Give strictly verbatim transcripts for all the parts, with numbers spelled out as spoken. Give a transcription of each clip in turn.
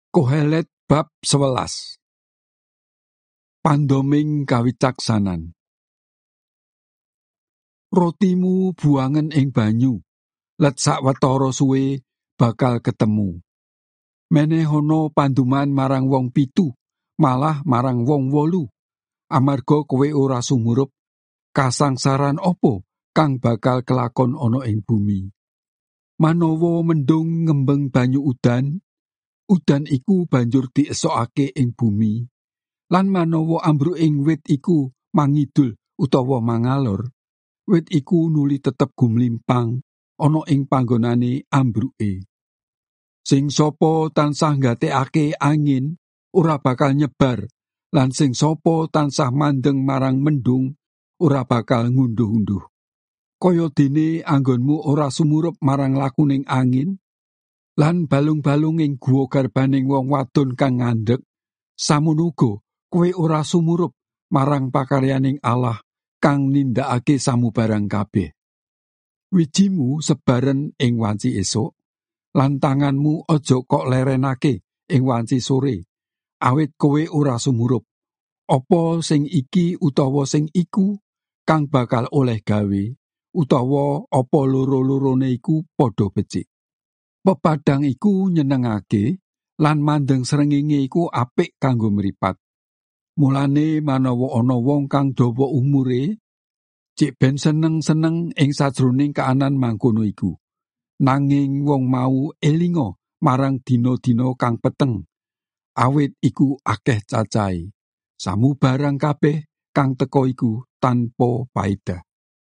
Kohelet bab sewelas. Pandoming kawicaksanan. Rotimu buangen ing banyu, let sawetara suwe bakal ketemu. Menehono panduman marang wong pitu, malah marang wong wolu. Amarga kowe ora sumurup, kasangsaran opo kang bakal kelakon ana ing bumi. Manawa mendung ngembeng banyu udan, udan iku banjur diesokake ing bumi, lan manawa ambruking wit iku mangidul utawa mangalor, wit iku nuli tetep gumlimpang ana ing panggonane ambruke. Sing sapa tansah nggatekake angin ora bakal nyebar, lan sing sapa tansah mandeng marang mendung ora bakal ngunduh-unduh. Kaya dene anggonmu ora sumurup marang lakuning angin, lan balung-balung ing guwa garbaning wong wadon kang ngandhek, samono uga kowe ora sumurup marang pakaryaning Allah kang nindakake samubarang kabeh. Wijimu sebaren ing wanci esuk, lan tanganmu aja kok lerenake ing wanci sore, awit kowe ora sumurup. Apa sing iki utawa sing iku kang bakal oleh gawe, utawa apa loro-lorone iku padha becik. Pepadang iku nyenengake, lan mandeng srengenge iku apik kanggo mripat. Mulane manawa ana wong kang dawa umure, cek ben seneng-seneng ing sajroning kaanan mangkono iku. Nanging wong mau elinga marang dina-dina kang peteng, awit iku akeh cacahe. Samubarang kabeh kang teka iku tanpa paedah.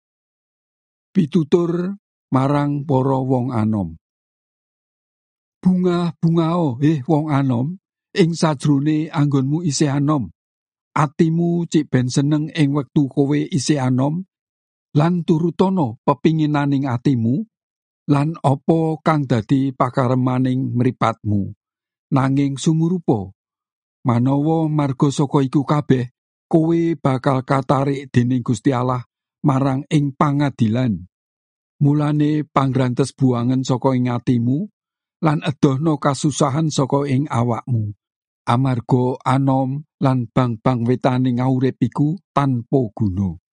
Pitutur marang para wong anom. Bunga-bungao, eh wong anom, ing sajrone anggonmu isih anom. Atimu cik ben seneng ing wektu kowe isih anom, lan turutono pepinginaning atimu, lan apa kang dadi pakaremaning mripatmu. Nanging sumurupa, manawa marga saka iku kabeh, kowe bakal katarik dening Gusti Allah marang ing pangadilan. Mulane pangrantes buangen saka ing atimu, lan edohno kasusahan saka ing awakmu, amarga anom lan bang-bang wetane ngaurip iku tanpa guna.